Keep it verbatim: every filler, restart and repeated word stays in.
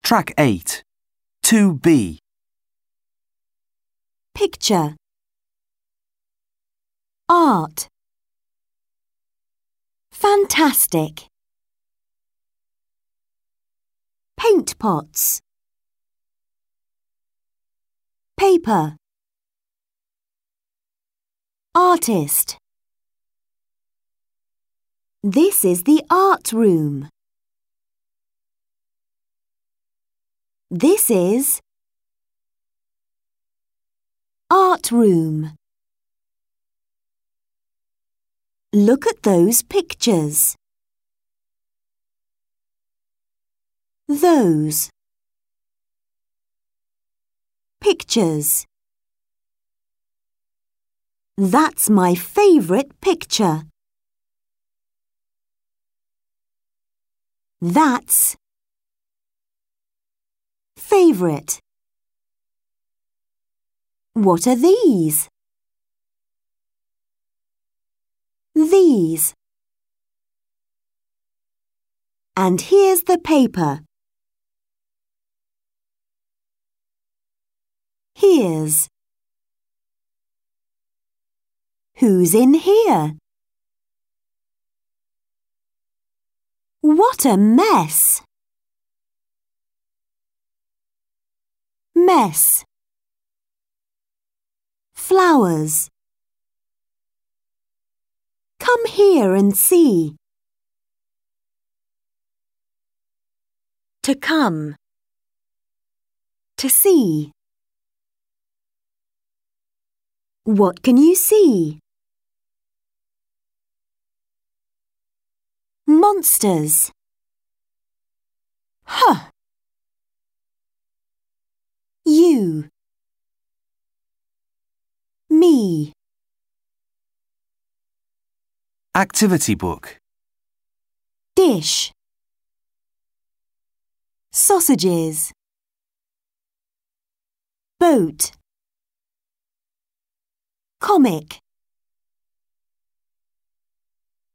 Track eight. two B. Picture. Art. Fantastic. Paint pots. Paper. Artist. This is the art room. This is art room. Look at those pictures. Those pictures. That's my favourite picture. That's favourite. What are these? These. And here's the paper. Here's. Who's in here? What a mess! Mess. Flowers. Come here and see. To come. To see. What can you see? Monsters. Huh. You. Me. Activity book. Dish. Sausages. Boat. Comic.